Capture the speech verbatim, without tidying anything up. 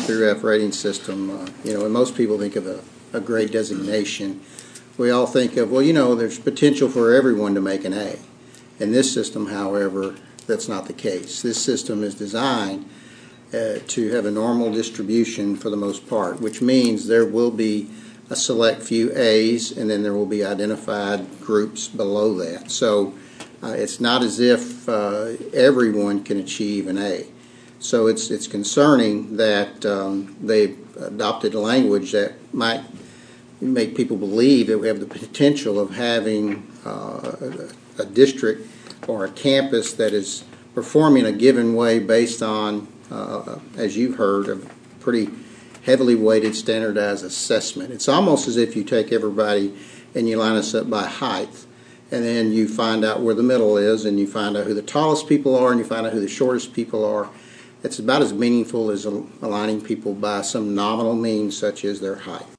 through F rating system, uh, you know, when most people think of a, a grade designation, we all think of, well, you know, there's potential for everyone to make an A. In this system, however, that's not the case. This system is designed uh, to have a normal distribution for the most part, which means there will be a select few A's, and then there will be identified groups below that. So uh, it's not as if uh, everyone can achieve an A. So it's it's concerning that um, they've adopted a language that might make people believe that we have the potential of having uh, a, a district or a campus that is performing a given way based on, uh, as you've heard, a pretty heavily weighted standardized assessment. It's almost as if you take everybody and you line us up by height, and then you find out where the middle is, and you find out who the tallest people are, and you find out who the shortest people are. It's about as meaningful as aligning people by some nominal means such as their height.